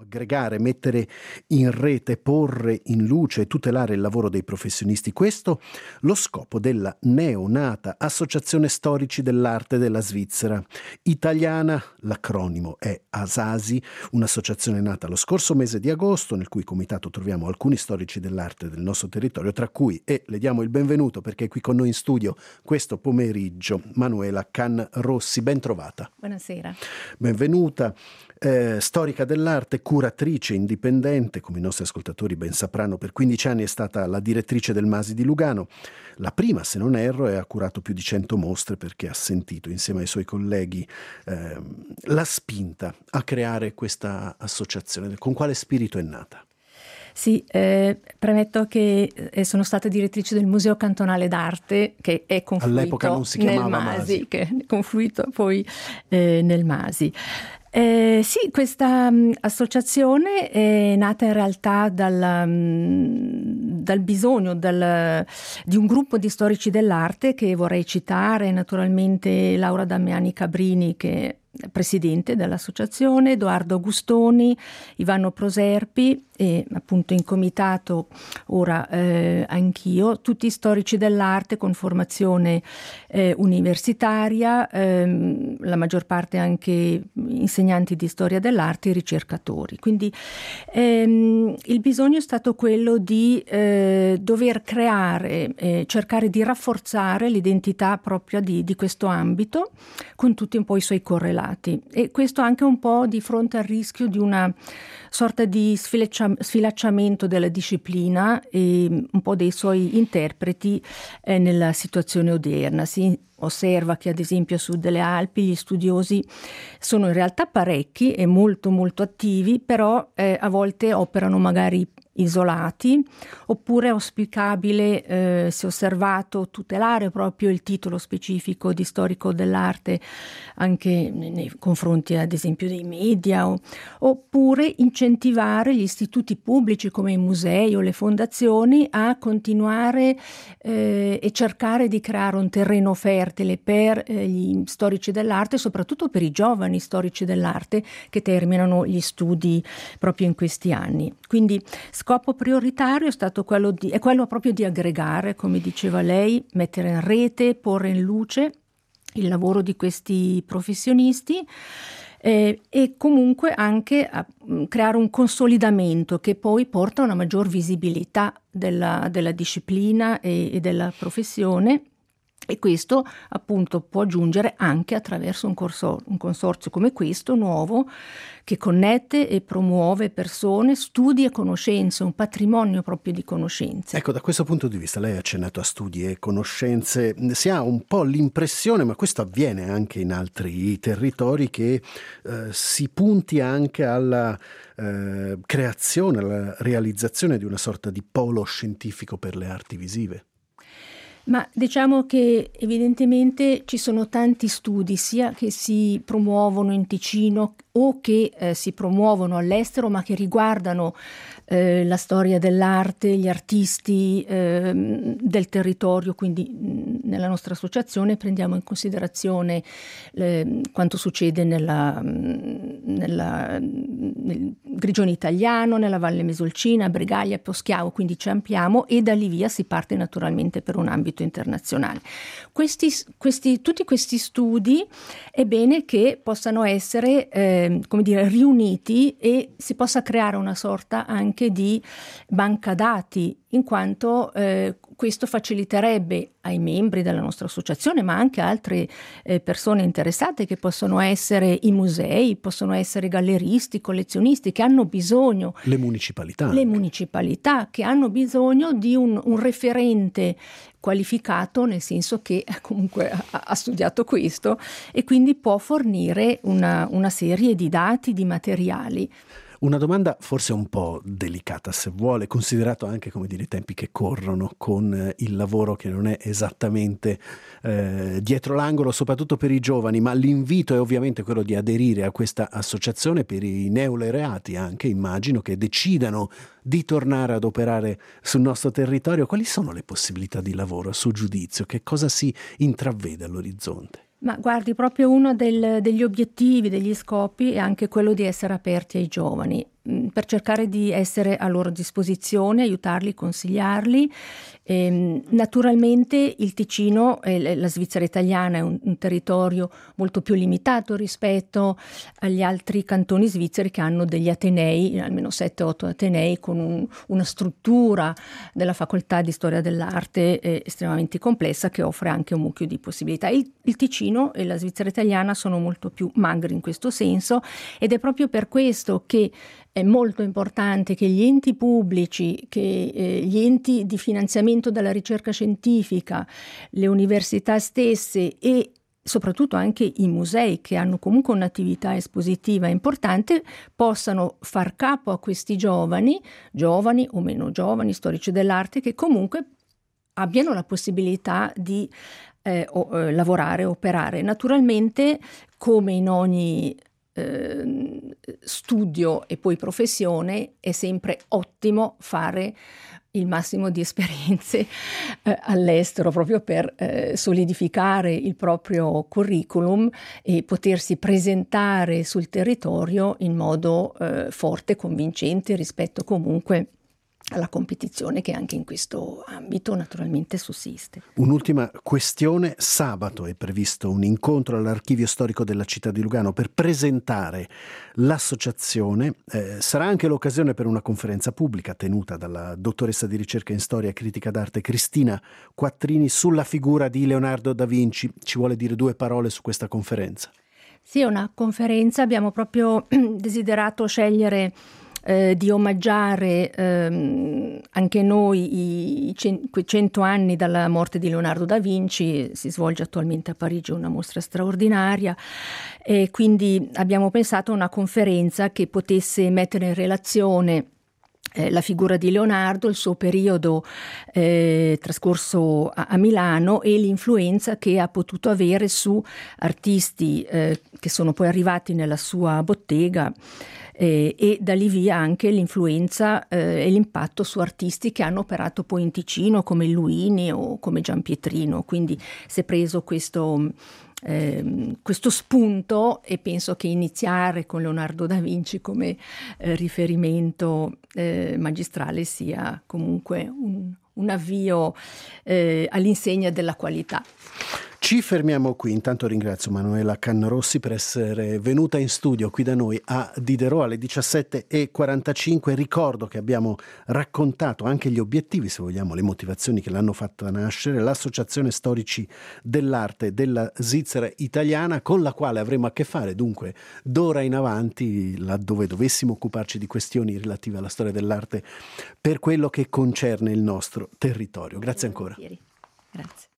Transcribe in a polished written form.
aggregare, mettere in rete, porre in luce e tutelare il lavoro dei professionisti. Questo lo scopo della neonata Associazione Storici dell'Arte della Svizzera italiana. L'acronimo è ASASI, un'associazione nata lo scorso mese di agosto, nel cui comitato troviamo alcuni storici dell'arte del nostro territorio, tra cui, e le diamo il benvenuto perché è qui con noi in studio questo pomeriggio, Manuela Can Rossi. Ben trovata. Buonasera. Benvenuta. Storica dell'arte, curatrice indipendente, come i nostri ascoltatori ben sapranno. Per 15 anni è stata la direttrice del Masi di Lugano, la prima se non erro, e ha curato più di 100 mostre perché ha sentito insieme ai suoi colleghi la spinta a creare questa associazione. Con quale spirito è nata? Sì, premetto che sono stata direttrice del Museo Cantonale d'Arte, che è confluito all'epoca non si chiamava nel Masi, che è confluito poi nel Masi. Sì, questa associazione è nata in realtà dal bisogno di un gruppo di storici dell'arte che vorrei citare, naturalmente Laura Damiani Cabrini, che è presidente dell'associazione, Edoardo Augustoni, Ivano Proserpi e appunto in comitato ora anch'io, tutti storici dell'arte con formazione universitaria, la maggior parte anche insegnanti di storia dell'arte e ricercatori. Quindi il bisogno è stato quello di dover creare, cercare di rafforzare l'identità propria di questo ambito con tutti un po' i suoi correlati. E questo anche un po' di fronte al rischio di una sorta di sfilacciamento della disciplina e un po' dei suoi interpreti nella situazione odierna. Si osserva che ad esempio a sud delle Alpi gli studiosi sono in realtà parecchi e molto molto attivi, però a volte operano magari isolati, oppure è auspicabile, si è osservato, tutelare proprio il titolo specifico di storico dell'arte anche nei confronti ad esempio dei media, oppure incentivare gli istituti pubblici come i musei o le fondazioni a continuare e cercare di creare un terreno fertile per gli storici dell'arte, soprattutto per i giovani storici dell'arte che terminano gli studi proprio in questi anni. Quindi scopo prioritario è stato quello proprio di aggregare, come diceva lei, mettere in rete, porre in luce il lavoro di questi professionisti e comunque anche a creare un consolidamento che poi porta a una maggior visibilità della disciplina e della professione. E questo appunto può giungere anche attraverso un consorzio come questo nuovo, che connette e promuove persone, studi e conoscenze, un patrimonio proprio di conoscenze. Ecco, da questo punto di vista lei ha accennato a studi e conoscenze, si ha un po' l'impressione, ma questo avviene anche in altri territori, che si punti anche alla creazione, alla realizzazione di una sorta di polo scientifico per le arti visive. Ma diciamo che evidentemente ci sono tanti studi, sia che si promuovono in Ticino o che si promuovono all'estero, ma che riguardano la storia dell'arte, gli artisti del territorio. Quindi nella nostra associazione prendiamo in considerazione quanto succede nel Grigione italiano, nella Valle Mesolcina, Bregaglia, Poschiavo, quindi ci ampliamo e da lì via si parte naturalmente per un ambito internazionale. Tutti questi studi è bene che possano essere riuniti e si possa creare una sorta anche di banca dati, in quanto questo faciliterebbe ai membri della nostra associazione, ma anche altre persone interessate, che possono essere i musei, possono essere galleristi, collezionisti, che hanno bisogno, le municipalità che hanno bisogno di un referente qualificato, nel senso che comunque ha studiato questo e quindi può fornire una serie di dati, di materiali. Una domanda forse un po' delicata, se vuole, considerato anche, come dire, i tempi che corrono con il lavoro che non è esattamente dietro l'angolo, soprattutto per i giovani, ma l'invito è ovviamente quello di aderire a questa associazione per i neolaureati anche, immagino, che decidano di tornare ad operare sul nostro territorio. Quali sono le possibilità di lavoro a suo giudizio? Che cosa si intravede all'orizzonte? Ma guardi, proprio uno degli obiettivi, degli scopi è anche quello di essere aperti ai giovani. per cercare di essere a loro disposizione, aiutarli, consigliarli. Naturalmente il Ticino, la Svizzera italiana, è un territorio molto più limitato rispetto agli altri cantoni svizzeri, che hanno degli atenei, almeno 7-8 atenei, con una struttura della facoltà di storia dell'arte estremamente complessa, che offre anche un mucchio di possibilità. Il Ticino e la Svizzera italiana sono molto più magri in questo senso, ed è proprio per questo che è molto importante che gli enti pubblici, che gli enti di finanziamento della ricerca scientifica, le università stesse e soprattutto anche i musei, che hanno comunque un'attività espositiva importante, possano far capo a questi giovani o meno giovani storici dell'arte, che comunque abbiano la possibilità di lavorare, operare. Naturalmente, come in ogni studio e poi professione, è sempre ottimo fare il massimo di esperienze all'estero, proprio per solidificare il proprio curriculum e potersi presentare sul territorio in modo forte, convincente, rispetto comunque alla competizione che anche in questo ambito naturalmente sussiste. Un'ultima questione: sabato è previsto un incontro all'Archivio Storico della città di Lugano per presentare l'associazione. Sarà anche l'occasione per una conferenza pubblica tenuta dalla dottoressa di ricerca in storia e critica d'arte Cristina Quattrini sulla figura di Leonardo da Vinci. Ci vuole dire 2 parole su questa conferenza? Sì, è una conferenza, abbiamo proprio desiderato scegliere di omaggiare anche noi quei 100 anni dalla morte di Leonardo da Vinci. Si svolge attualmente a Parigi una mostra straordinaria, e quindi abbiamo pensato a una conferenza che potesse mettere in relazione la figura di Leonardo, il suo periodo trascorso a Milano, e l'influenza che ha potuto avere su artisti che sono poi arrivati nella sua bottega, e da lì via anche l'influenza e l'impatto su artisti che hanno operato poi in Ticino, come Luini o come Giampietrino. Quindi si è preso questo spunto, e penso che iniziare con Leonardo da Vinci come riferimento magistrale sia comunque un avvio all'insegna della qualità. Ci fermiamo qui. Intanto ringrazio Manuela Canrossi per essere venuta in studio qui da noi a Diderot alle 17:45. Ricordo che abbiamo raccontato anche gli obiettivi, se vogliamo, le motivazioni che l'hanno fatta nascere, l'Associazione Storici dell'Arte della Svizzera Italiana, con la quale avremo a che fare dunque d'ora in avanti, laddove dovessimo occuparci di questioni relative alla storia dell'arte per quello che concerne il nostro territorio. Grazie ancora. Grazie.